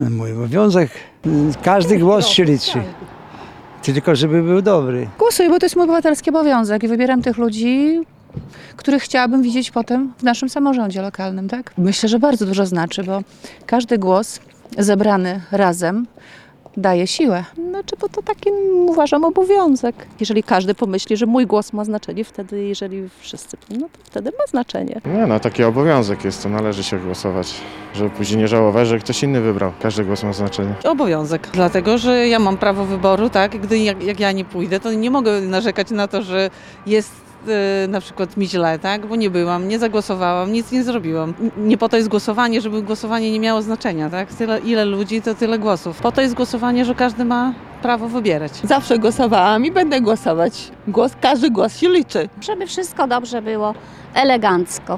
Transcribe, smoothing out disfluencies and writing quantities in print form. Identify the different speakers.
Speaker 1: Mój obowiązek, każdy głos się liczy, tylko żeby był dobry.
Speaker 2: Głosuję, bo to jest mój obywatelski obowiązek i wybieram tych ludzi, których chciałabym widzieć potem w naszym samorządzie lokalnym, tak? Myślę, że bardzo dużo znaczy, bo każdy głos zebrany razem daje siłę.
Speaker 3: Znaczy, bo to taki, uważam, obowiązek. Jeżeli każdy pomyśli, że mój głos ma znaczenie, wtedy, jeżeli wszyscy, no to wtedy ma znaczenie.
Speaker 4: Nie no, taki obowiązek jest, to należy się głosować, żeby później nie żałować, że ktoś inny wybrał. Każdy głos ma znaczenie.
Speaker 5: Obowiązek, dlatego że ja mam prawo wyboru, tak? Jak ja nie pójdę, to nie mogę narzekać na to, że jest na przykład mi źle, tak? Bo nie byłam, nie zagłosowałam, nic nie zrobiłam. Nie po to jest głosowanie, żeby głosowanie nie miało znaczenia, tak? Ile ludzi, to tyle głosów. Po to jest głosowanie, że każdy ma prawo wybierać.
Speaker 6: Zawsze głosowałam i będę głosować. Każdy głos się liczy.
Speaker 7: Żeby wszystko dobrze było, elegancko.